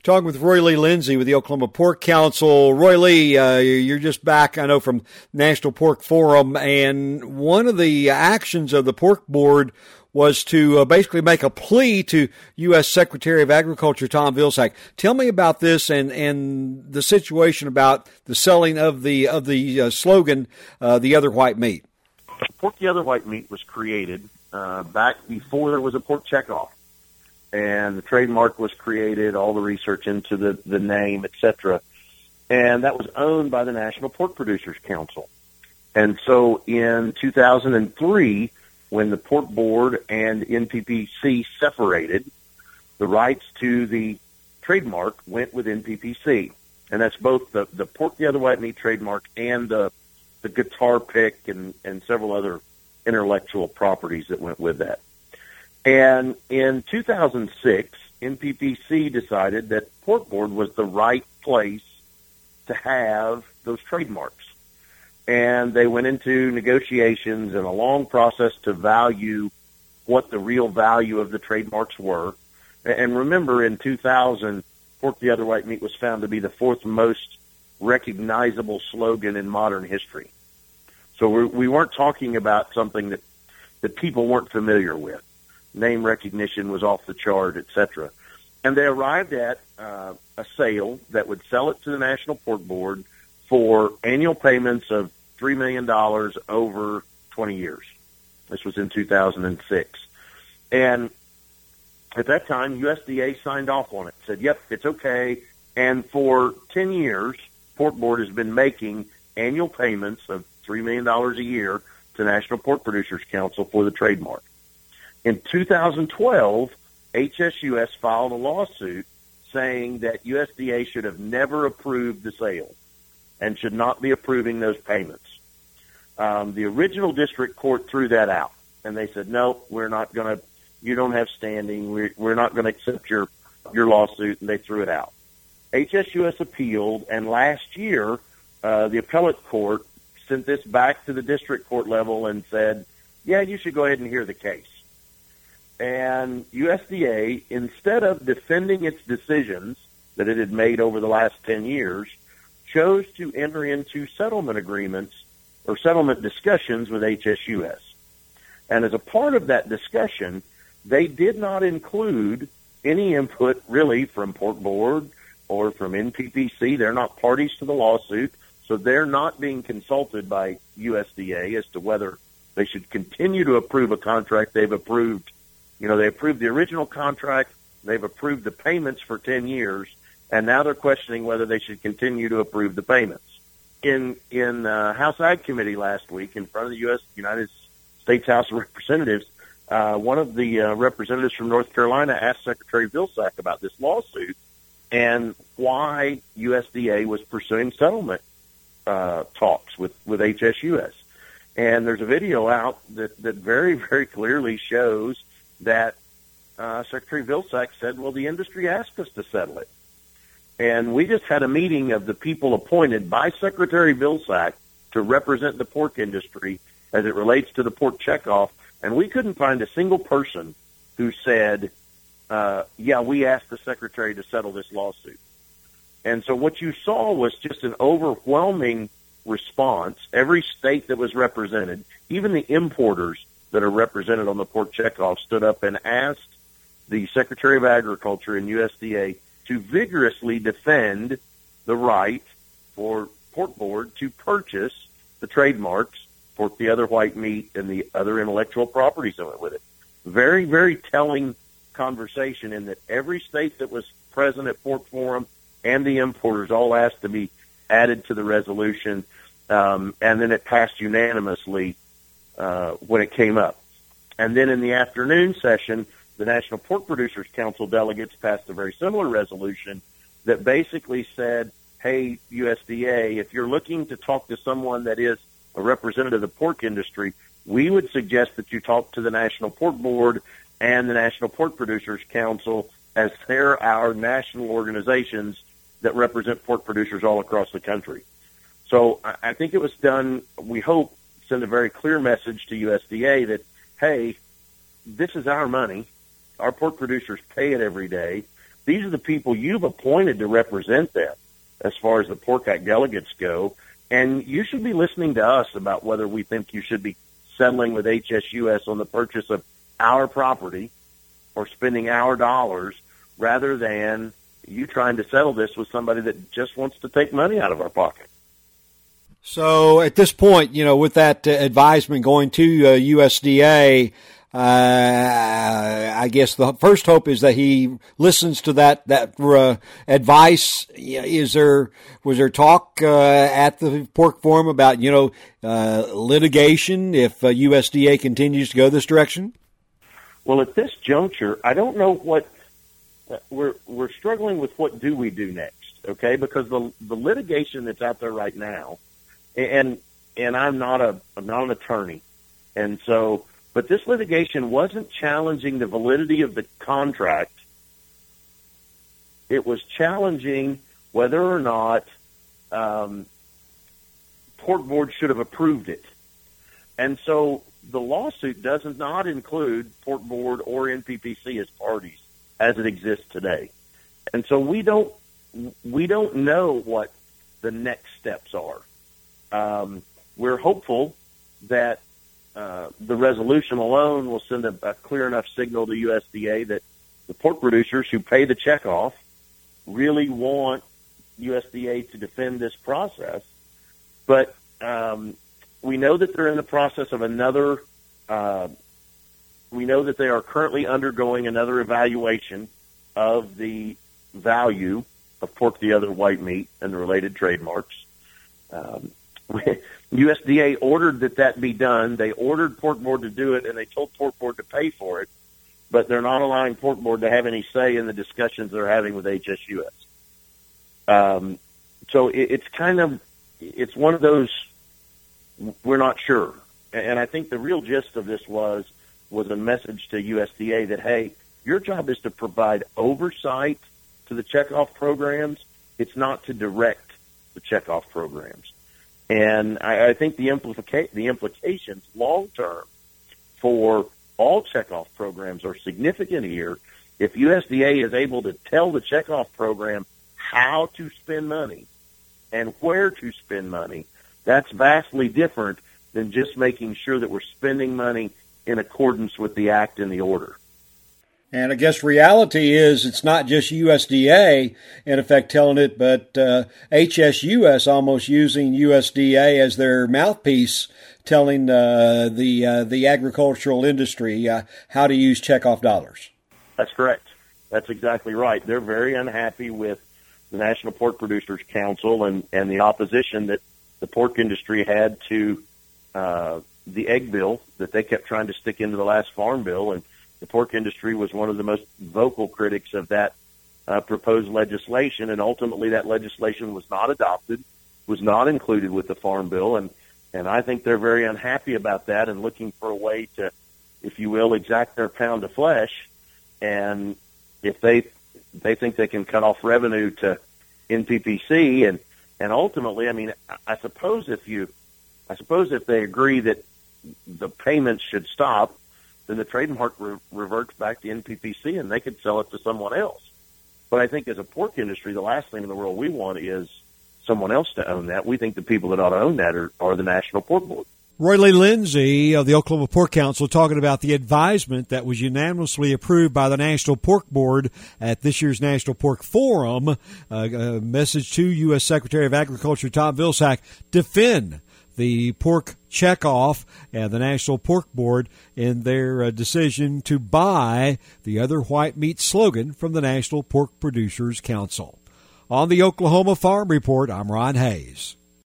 Talking with Roy Lee Lindsay with the Oklahoma Pork Council. Roy Lee, you're just back, I know, from National Pork Forum, and one of the actions of the Pork Board was to basically make a plea to U.S. Secretary of Agriculture Tom Vilsack. Tell me about this and the situation about the selling of the slogan, "The Other White Meat." Pork the Other White Meat was created back before there was a pork checkoff. And the trademark was created, all the research into the name, etc. And that was owned by the National Pork Producers Council. And so in 2003, when the Pork Board and NPPC separated, the rights to the trademark went with NPPC. And that's both the Pork the Other White Meat trademark and the guitar pick and several other intellectual properties that went with that. And in 2006, NPPC decided that Pork Board was the right place to have those trademarks. And they went into negotiations and a long process to value what the real value of the trademarks were. And remember, in 2000, Pork the Other White Meat was found to be the fourth most recognizable slogan in modern history. So we weren't talking about something that people weren't familiar with. Name recognition was off the chart, etc. And they arrived at a sale that would sell it to the National Pork Board for annual payments of $3 million over 20 years. This was in 2006. And at that time, USDA signed off on it, said, yep, it's okay. And for 10 years, Pork Board has been making annual payments of $3 million a year to National Pork Producers Council for the trademark. In 2012, HSUS filed a lawsuit saying that USDA should have never approved the sale and should not be approving those payments. The original district court threw that out, and they said, no, we're not going to, you don't have standing, we're not going to accept your lawsuit, and they threw it out. HSUS appealed, and last year, the appellate court sent this back to the district court level and said, yeah, you should go ahead and hear the case. And USDA, instead of defending its decisions that it had made over the last 10 years, chose to enter into settlement agreements or settlement discussions with HSUS. And as a part of that discussion, they did not include any input really from Pork Board or from NPPC. They're not parties to the lawsuit, so they're not being consulted by USDA as to whether they should continue to approve a contract they've approved. You know, they approved the original contract, they've approved the payments for 10 years, and now they're questioning whether they should continue to approve the payments. In House Ag Committee last week, in front of the United States House of Representatives, one of the representatives from North Carolina asked Secretary Vilsack about this lawsuit and why USDA was pursuing settlement talks with HSUS. And there's a video out that very, very clearly shows that Secretary Vilsack said, well, the industry asked us to settle it. And we just had a meeting of the people appointed by Secretary Vilsack to represent the pork industry as it relates to the pork checkoff, and we couldn't find a single person who said, yeah, we asked the Secretary to settle this lawsuit. And so what you saw was just an overwhelming response. Every state that was represented, even the importers that are represented on the pork checkoff, stood up and asked the Secretary of Agriculture and USDA to vigorously defend the right for Pork Board to purchase the trademarks, Pork the Other White Meat, and the other intellectual properties that went with it. Very, very telling conversation in that every state that was present at Pork Forum and the importers all asked to be added to the resolution, and then it passed unanimously when it came up. And then in the afternoon session, the National Pork Producers Council delegates passed a very similar resolution that basically said, hey, USDA, if you're looking to talk to someone that is a representative of the pork industry, we would suggest that you talk to the National Pork Board and the National Pork Producers Council, as they're our national organizations that represent pork producers all across the country. So I think it was done, we hope, send a very clear message to USDA that, hey, this is our money. Our pork producers pay it every day. These are the people you've appointed to represent them as far as the Pork Act delegates go. And you should be listening to us about whether we think you should be settling with HSUS on the purchase of our property or spending our dollars rather than you trying to settle this with somebody that just wants to take money out of our pocket. So at this point, with that advisement going to USDA, I guess the first hope is that he listens to that advice. Was there talk at the Pork Forum about litigation if USDA continues to go this direction? Well, at this juncture, I don't know what we're struggling with. What do we do next? Okay, because the litigation that's out there right now, and I'm not an attorney, and so. But this litigation wasn't challenging the validity of the contract. It was challenging whether or not Pork Board should have approved it. And so the lawsuit does not include Pork Board or NPPC as parties as it exists today. And so we don't know what the next steps are. We're hopeful that the resolution alone will send a clear enough signal to USDA that the pork producers who pay the checkoff really want USDA to defend this process. But we know that they're in the process of another. We know that they are currently undergoing another evaluation of the value of pork the other white meat and the related trademarks. USDA ordered that be done. They ordered Pork Board to do it, and they told Pork Board to pay for it, but they're not allowing Pork Board to have any say in the discussions they're having with HSUS. So it's one of those, we're not sure. And I think the real gist of this was a message to USDA that, hey, your job is to provide oversight to the checkoff programs. It's not to direct the checkoff programs. And I think the implications long-term for all checkoff programs are significant here. If USDA is able to tell the checkoff program how to spend money and where to spend money, that's vastly different than just making sure that we're spending money in accordance with the act and the order. And I guess reality is it's not just USDA, in effect, telling it, but HSUS almost using USDA as their mouthpiece, telling the agricultural industry how to use checkoff dollars. That's correct. That's exactly right. They're very unhappy with the National Pork Producers Council and the opposition that the pork industry had to the egg bill that they kept trying to stick into the last farm bill, and the pork industry was one of the most vocal critics of that proposed legislation, and ultimately that legislation was not adopted, was not included with the farm bill, and I think they're very unhappy about that and looking for a way to, if you will, exact their pound of flesh. And if they think they can cut off revenue to NPPC, and ultimately, I mean, I suppose if they agree that the payments should stop, then the trademark reverts back to NPPC and they could sell it to someone else. But I think as a pork industry, the last thing in the world we want is someone else to own that. We think the people that ought to own that are the National Pork Board. Roy Lee Lindsay of the Oklahoma Pork Council talking about the advisement that was unanimously approved by the National Pork Board at this year's National Pork Forum. A message to U.S. Secretary of Agriculture Tom Vilsack: defend the pork checkoff and the National Pork Board in their decision to buy the other white meat slogan from the National Pork Producers Council. On the Oklahoma Farm Report, I'm Ron Hayes.